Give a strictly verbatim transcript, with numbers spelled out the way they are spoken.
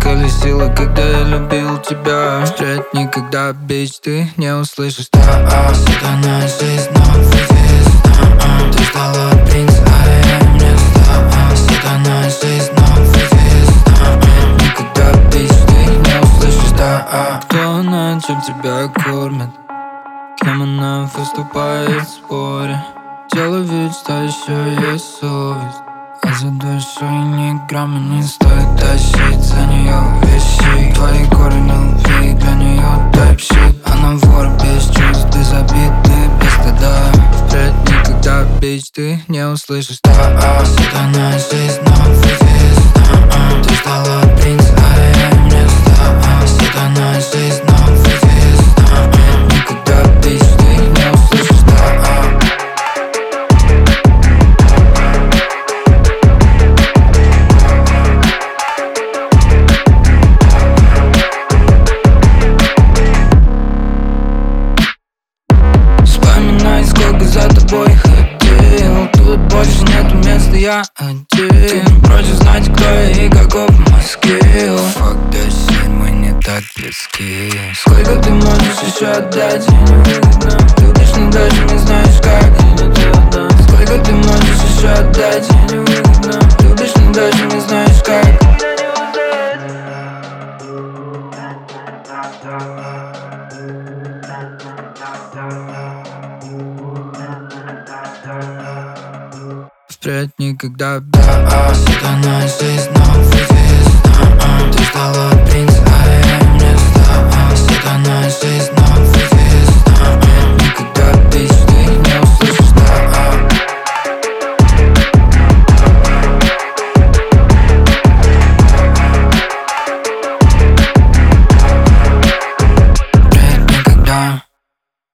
искали силы, когда я любил тебя. Впредь никогда, бич, ты не услышишь. Да, а, сатана, жизнь, но выйдет. Ты стала принц, а я не стала. Сатана, жизнь, но выйдет. Впредь никогда, бич, ты не услышишь. Да, а, кто на чем тебя кормит? Кем она выступает в споре? Тело ведь, что еще есть совесть. А за душой ни грамма не стоит тащить за нее вещи. Твои корни любви для нее type-shit. Она вор без чувств, без обид, ты без стыда. Впредь никогда, бич, ты не услышишь. Да, а, сатана, жизнь, но выйдет. Ты стала принц, а я не стала. Сатана, жизнь, но выйдет. Впредь никогда, бич, ты не услышишь. Да, а. Вспоминай, сколько за тобой ходил. Тут больше нету места, я один. Прочь знать, кто я и каков мой скилл. Fuck that shit, мы не так близки. Сколько ты можешь еще отдать, я не выгодно. Любишь, но даже не знаешь как, и не ты одна. Сколько ты можешь еще отдать, я не выгодно. Любишь, но даже не знаешь как. Впредь никогда, да, а, сатана, жизнь, но выйдет. Ты стала принц,